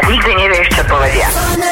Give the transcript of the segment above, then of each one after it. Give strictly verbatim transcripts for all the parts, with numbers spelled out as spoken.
Nikdy nevieš, čo povedia.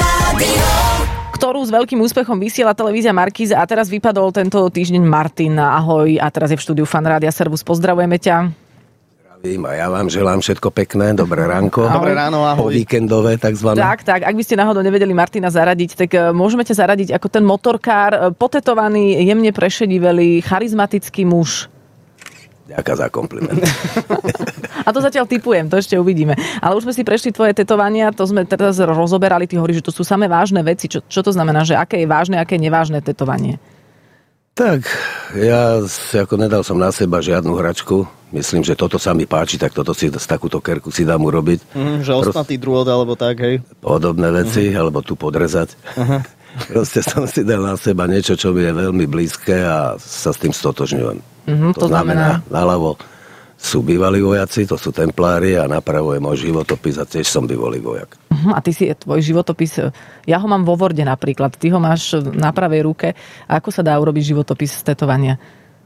Ktorú s veľkým úspechom vysiela televízia Markíza a teraz vypadol tento týždeň Martin. Ahoj, a teraz je v štúdiu Fan Rádia Servus. Pozdravujeme ťa. Zdravím a ja vám želám všetko pekné, dobré ránko. Dobré ráno, ahoj. Po víkendové takzvané. Tak, tak, ak by ste náhodou nevedeli Martina zaradiť, tak môžeme ťa zaradiť ako ten motorkár, potetovaný, jemne prešedivelý, charizmatický muž. Ďakujem za kompliment. A to zatiaľ tipujem, to ešte uvidíme. Ale už sme si prešli tvoje tetovania, to sme teraz rozoberali, ty hovoríš, že to sú samé vážne veci. Čo, čo to znamená, že aké je vážne, aké je nevážne tetovanie? Tak, ja ako nedal som na seba žiadnu hračku. Myslím, že toto sa mi páči, tak toto si, takúto kerku si dám urobiť. Mm, že ostnatý drôt, alebo tak, hej? Podobné veci, uh-huh. alebo tu podrezať. Uh-huh. Proste som si dal na seba niečo, čo mi je veľmi blízke a sa s tým stotožňujem. Uh-huh, to, to znamená, znamená naľavo sú bývalí vojaci, to sú templári a napravo je môj životopis a tiež som bývalý vojak. Uh-huh, a ty si, tvoj životopis, ja ho mám vo Worde napríklad, ty ho máš na pravej ruke. A ako sa dá urobiť životopis z tetovania?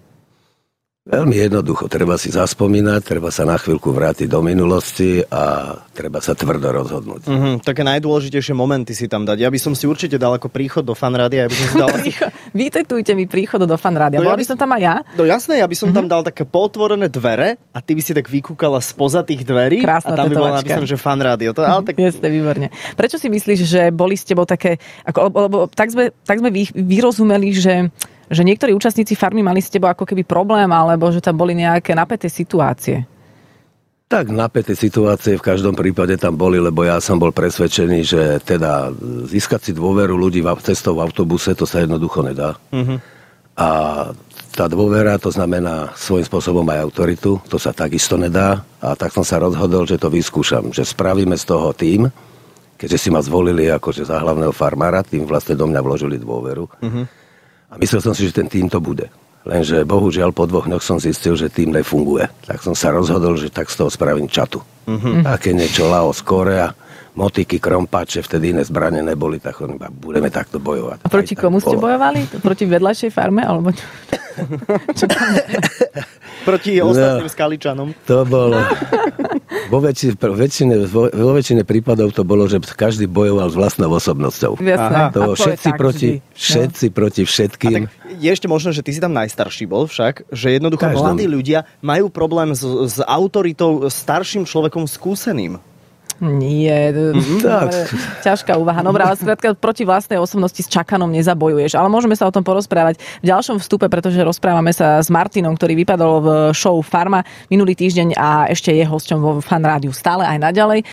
Veľmi jednoducho, treba si zaspomínať, treba sa na chvíľku vrátiť do minulosti a treba sa tvrdo rozhodnúť. Mm-hmm, také najdôležitejšie momenty si tam dať. Ja by som si určite dal ako príchod do Fan Rádia. Ja by som si dal... Vítetujte mi príchod do Fan Rádia. No, Bola ja by som tam aj ja? No jasné, ja by som mm-hmm. tam dal také pootvorené dvere a ty by si tak vykúkala spoza tých dverí. Krásna a tam tetovačka. By bola napísané, že Fan Rádio. To, ale tak... Jasne, výborne. Prečo si myslíš, že boli s tebou také... Ako, lebo tak sme, tak sme vy, vyrozumeli, že... že niektorí účastníci farmy mali s tebou ako keby problém, alebo že tam boli nejaké napäté situácie? Tak napäté situácie v každom prípade tam boli, lebo ja som bol presvedčený, že teda získať si dôveru ľudí cestou v autobuse, to sa jednoducho nedá. Uh-huh. A tá dôvera, to znamená svojím spôsobom aj autoritu, to sa takisto nedá. A tak som sa rozhodol, že to vyskúšam, že spravíme z toho tým, keďže si ma zvolili akože za hlavného farmára, tým vlastne do mňa vložili dôveru. Uh-huh. A myslel som si, že ten tým to bude. Lenže bohužiaľ po dvoch dňoch som zistil, že tým nefunguje. Tak som sa rozhodol, že tak z toho spravím čatu. Mm-hmm. Také niečo Laos, Korea, motiky, krompáče, vtedy iné zbrane neboli, tak budeme takto bojovať. A proti komu ste bojovali? Proti vedľajšej farme? Alebo čo? Čo tam? Proti ostatným no, Skaličanom. To bolo... Vo väčšine, väčšine, vo väčšine prípadov to bolo, že každý bojoval s vlastnou osobnosťou. Jasné. To všetci, proti, všetci no. proti všetkým. A tak je ešte možné, že ty si tam najstarší bol však, že jednoducho Každom. mladí ľudia majú problém s, s autoritou starším človekom skúseným. Nie, tak. ťažká úvaha. Dobrá, ale skrátka proti vlastnej osobnosti s Čakanom nezabojuješ. Ale môžeme sa o tom porozprávať v ďalšom vstupe, pretože rozprávame sa s Martinom, ktorý vypadol v show Farma minulý týždeň a ešte je hosťom vo Fan Rádiu stále aj naďalej.